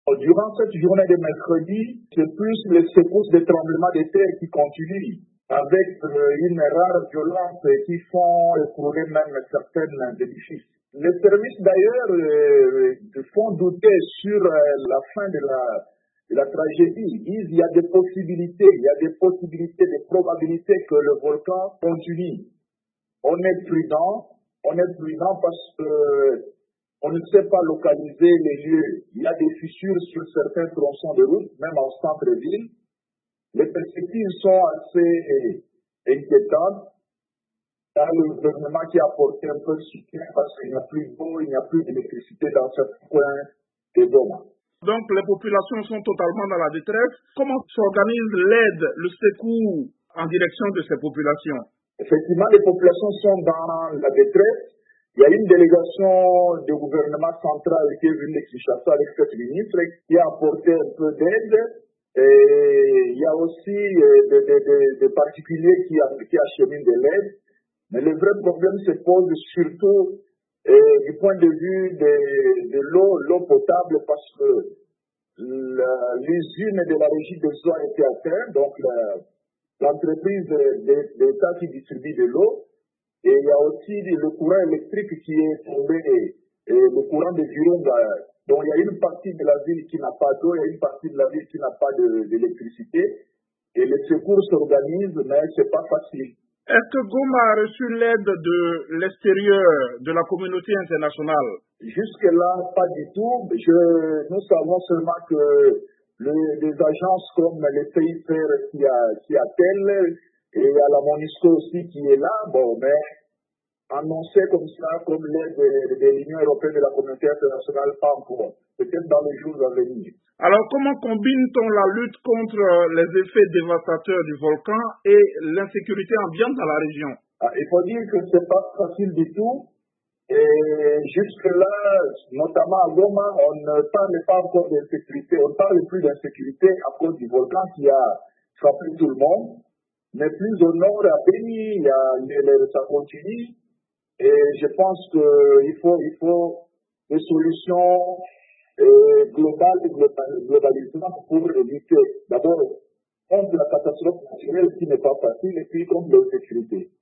Durant cette journée de mercredi, c'est plus les secousses de tremblements de terre qui continuent, avec une rare violence qui font écrouler même certains édifices. Les services d'ailleurs font douter sur la fin de la tragédie. Ils disent qu'il y a des possibilités, des probabilités que le volcan continue. On est prudent parce que on ne sait pas localiser les lieux. Il y a des fissures sur certains tronçons de route, même en centre-ville. Les perspectives sont assez inquiétantes. Il y a le gouvernement qui a apporté un peu de soutien parce qu'il n'y a plus d'eau, il n'y a plus d'électricité dans certains coins de Goma. Donc les populations sont totalement dans la détresse. Comment s'organise l'aide, le secours en direction de ces populations? Effectivement, les populations sont dans la détresse. Il y a une délégation du gouvernement central qui est venue de Kinshasa avec 7 ministres qui a apporté un peu d'aide. Et il y a aussi des particuliers qui acheminent de l'aide. Mais le vrai problème se pose surtout du point de vue de l'eau potable parce que l'usine de la régie des eaux a été atteinte, donc l'entreprise d'État qui distribue de l'eau. Et il y a aussi le courant électrique qui est tombé, le courant de Virunga. Donc il y a une partie de la ville qui n'a pas d'eau, il y a une partie de la ville qui n'a pas d'électricité. Et les secours s'organisent, mais ce n'est pas facile. Est-ce que Goma a reçu l'aide de l'extérieur, de la communauté internationale? Jusque-là, pas du tout. Nous savons seulement que des agences comme le CICR qui appellent, et il y a la MONUSCO aussi qui est là, mais annoncé comme ça, comme l'aide de l'Union européenne et de la communauté internationale, pas encore. Peut-être dans les jours à venir. Alors, comment combine-t-on la lutte contre les effets dévastateurs du volcan et l'insécurité ambiante dans la région? Il faut dire que ce n'est pas facile du tout. Et jusque-là, notamment à Goma, on ne parle pas encore d'insécurité. On ne parle plus d'insécurité à cause du volcan qui a frappé tout le monde. Mais plus au nord, à Beni, ça continue. Et je pense qu'il faut des solutions globales et globalisantes pour lutter d'abord contre la catastrophe naturelle qui n'est pas facile et puis contre l'insécurité.